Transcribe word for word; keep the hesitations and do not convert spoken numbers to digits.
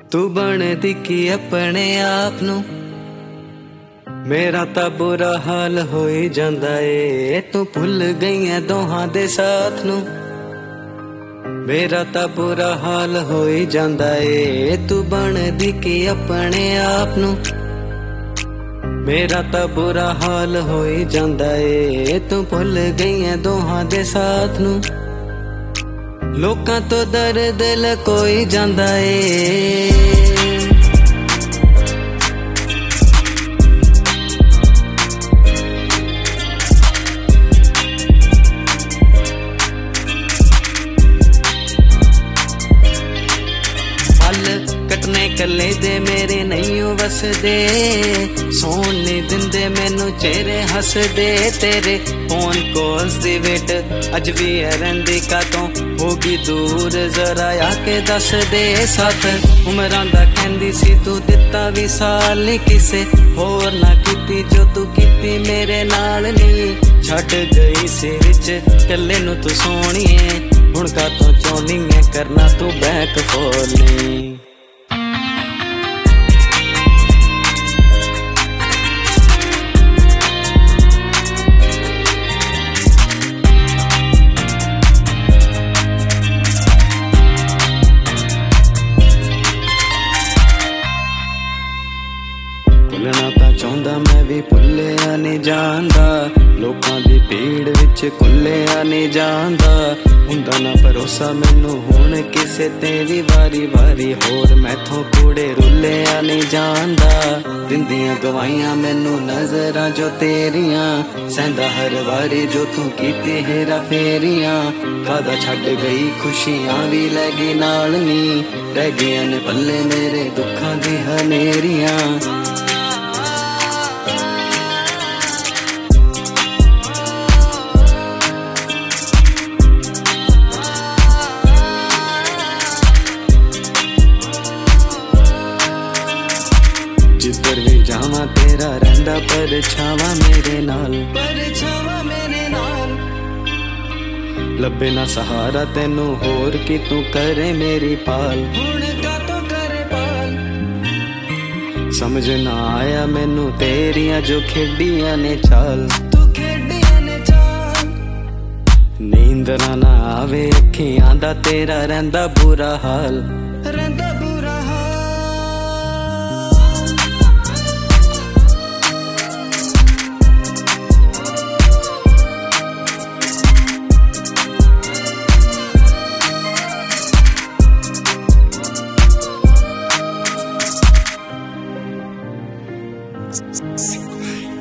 तू बन दिखी अपने आप नू, मेरा तां बुरा हाल हो ही जांदा ए। तू भुल गई है दोहां दे साथ नू, मेरा तां बुरा हाल हो ही जांदा ए। तू बन दिखी अपने आप नू, मेरा तां बुरा हाल हो ही जांदा ए। तू भुल गई है दोहां दे साथ नू, लोकां तो दर्द लकोई जांदा ए। कटने कले दे मेरे नहीं वसदे, सोन नहीं दिंदे मैनू चेहरे हसदे। तेरे फोन कॉल्स दी वेट अज भी है रहिंदी कातों, होगी दूर जरा आके दस दे। साथ उमरां दा कहंदी सी तू दिता भी साल नहीं किसे होर ना कीती जो तू कीती मेरे नाल नी। छड्ड गई सी विच कल्ले नू तू सोहणीए, हुण कातों चौनी है करना तू बैक फोरनी। भुलना तां चाहुंदा मैं भी भुलिया नहीं जांदा, लोकां दी भीड़ विच खुलिया नहीं जांदा। हुंदा ना भरोसा मैनू हुण किसे ते भी वारी वारी, होर मैथों कूड़े रुलिया नहीं जांदा। दिंदियां गवाहियां मैनू नजरां जो तेरियां, सैंदा हर वारी जो तू कीती हेरा फेरियां। कादा छड्ड गई खुशियां भी लै गई नाल नी, रह गईयां ने पल्ले मेरे दुखां दी हनेरियां। जिधर भी जावा तेरा रहिंदा परछावा मेरे नाल, परछावा मेरे नाल। लब्बे ना सहारा तेनू होर कि तू करे मेरी पाल, हुण कातों करे पाल। समझ ना आया मैनू तेरियां जो खेडियां ने चाल, तू खेडियां ने चाल। नींद ना आवे अखियां दा तेरा रहिंदा बुरा हाल, रहिंदा बुरा हाल। Single